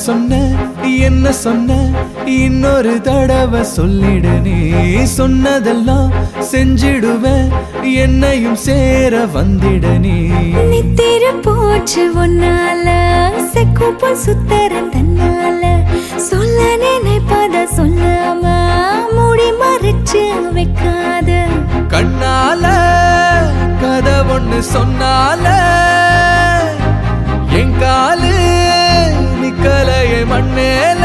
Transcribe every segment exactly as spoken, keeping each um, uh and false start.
சொன்ன என்ன சொன்ன இன்னொரு தடவை சொல்லிடு நீ சொன்னதெல்லாம் செஞ்சிடுவேன் என்னையும் சேர வந்திட நீ நித்திர போச்சு ஒன்னால செக்குப்ப சுத்தரம் தன்னால சொல்ல நினைப்பத சொல்லாம மூடி மறைச்சு வைக்காத கண்ணால கதை ஒண்ணு சொன்னால என் காலு நிக்கலைய மண்ணேல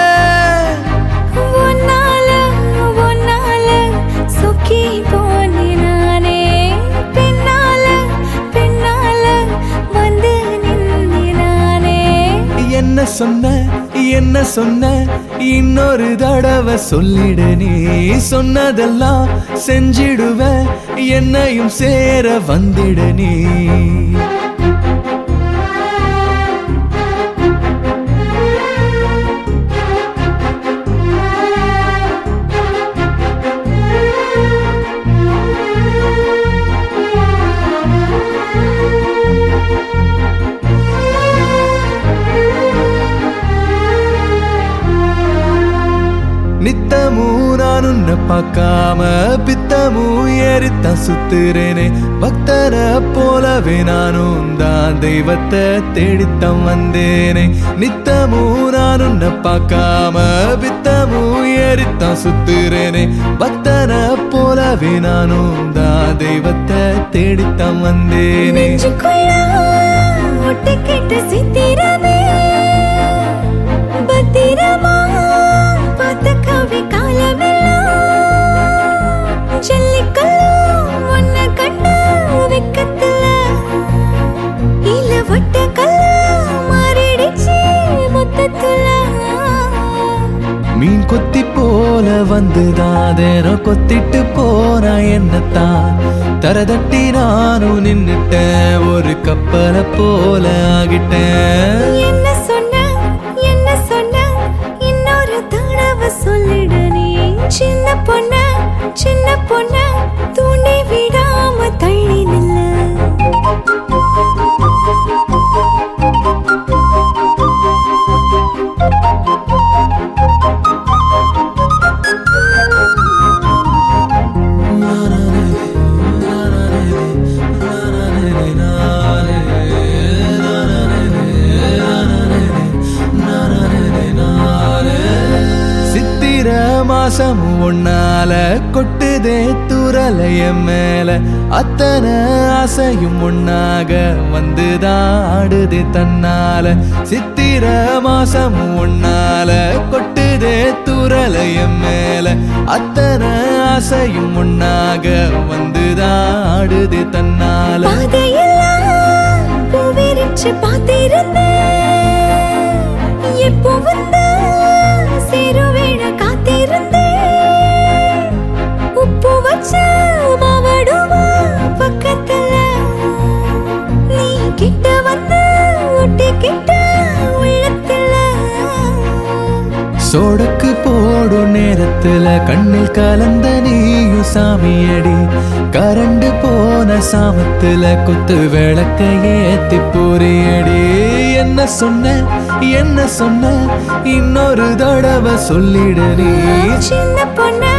ஒன்னால ஒன்னால சொக்கி போனே நானே பின்னால பின்னால வந்து நின்னே நானே என்ன சொன்ன என்ன சொன்ன இன்னொரு தடவை சொல்லிடு நீ சொன்னதெல்லாம் செஞ்சிடுவேன் என்னையும் சேர வந்திட நீ நித்தமும் நான் உன்னை பார்க்காம பித்தமும் ஏறித்தான் சுத்துறேனே பக்தரை போலவே நானும் தான் தெய்வத்தை தேடித்தான் வந்தேனே நித்தமும் நான் உன்னை பார்க்காம பித்தமும் ஏறித்தான் சுத்துறேனே பக்தரை போலவே நானும் தான் தெய்வத்தை தேடித்தான் வந்தேனே ஒட்டு கேட்ட சித்திரமே பத்திரமா பார்த்த கவி காலமெல்லாம் ஜல்லிக்கல்லும் ஒன்ன கண்ண வெக்கத்துல இல்ல வட்ட கல்ல மாறிடுச்சு மொத்தத்துல மீன் கொத்தி போல வந்துதாதேனோ கொத்திட்டு போனா என்னத்தான் தரதட்டி நானும் நின்னுட்டேன் ஒரு கப்பலை போல ஆகிட்டேன் என்ன சொன்ன என்ன சொன்ன இன்னொரு தடவை சொல்லிடு நீ சின்ன பொண்ண சின்ன பொண்ண தூண்டி விடாம தள்ளி நில்ல மாசம் ஒன்னால கொட்டுதே துரலைய மேல அத்தனை ஆசையும் ஒன்னாக வந்துதான் ஆடுதே தன்னால சித்திர மாசம் ஒன்னால கொட்டுதே துரலைய மேல அத்தனை ஆசையும் ஒன்னாக வந்துதான் ஆடுதே தன்னால பூவிரிச்சு பார்த்திருந்தேன் எப்போ வந்த சேருவேண காத்திருந்தேன் உப்பு வச்ச மாவடுவா பக்கத்துல நீ கிட்ட வந்து ஒட்டி கிட்ட உள்ளத்துல சோடக்கு போடும் நேரத்துல கண்ணில் கலந்த நீயும் சாமியடி கரண்டு போன சாமத்துல குத்து விளக்க ஏத்தி போறியடி என்ன சொன்ன என்ன சொன்ன இன்னொரு தடவை சொல்லிடு நீ சின்ன பொண்ண